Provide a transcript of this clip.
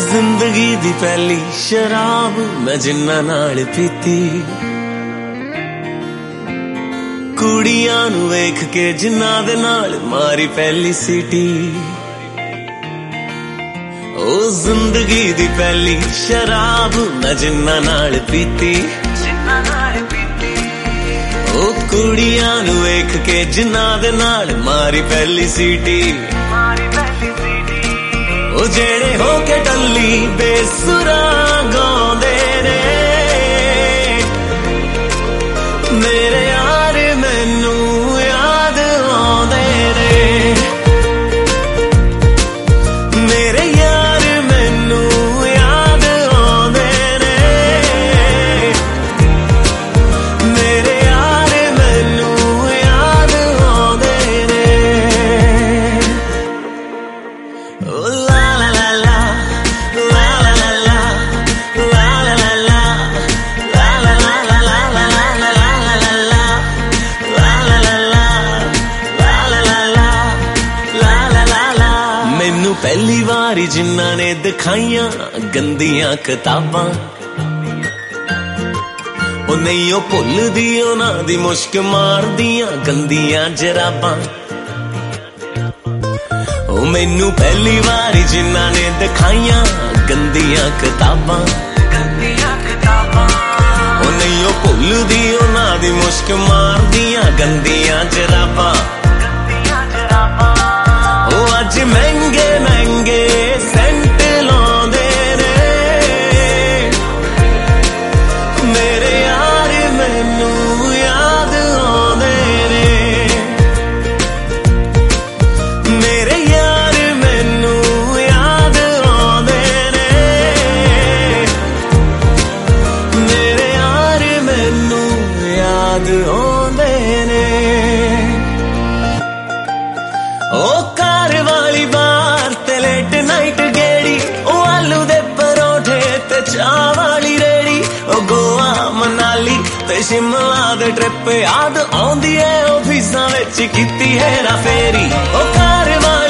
जिंदगी दी पहली शराब मैं जिन्ना नाल पीती, कुड़ियां नू वेख के जिन्ना दे नाल मारी पहली सीटी। ओ जिंदगी दी पहली शराब मैं जिन्ना नाल पीती, ओ कुड़ियां नू वेख के जिन्ना दे नाल मारी पहली सीटी। ओ जेड़े होके टल्ली बेसुरा गाउंदे ने मेरे यार मैनू याद आउंदे ने, मेरे यार मैनू याद आउंदे ने, मेरे यार मैनू याद आउंदे ने। ओ पहली बारी जिन्ना ने दिखाइया गंदियां किताबां, ओ नहीं ओ भुलदी उन्हां दी मुश्क मारदियां गंदियां जराबां। ओ मैनू पहली बारी जिन्ना ने दिखाइया गंदियां किताबां, ओ नहीं ओ भुलदी उन्हां दी मुश्क मारदियां गंदियां जराबां। अज महंगे महंगे सेंट लाउंदे ने मेरे यार मैनू याद आउंदे ने, मेरे यार मैनू याद आउंदे ने, मेरे यार मैनू याद आउंदे ने। ओ कार वाली बार ते लेट नाइट गेड़ी, ओ आलू दे परोठे ते चाह वाली रेड़ी, ओ गोवा मनाली ते शिमला दे ट्रिप याद आउंदी है, ऑफिसां विच कीती है ना फेरी। ओ कार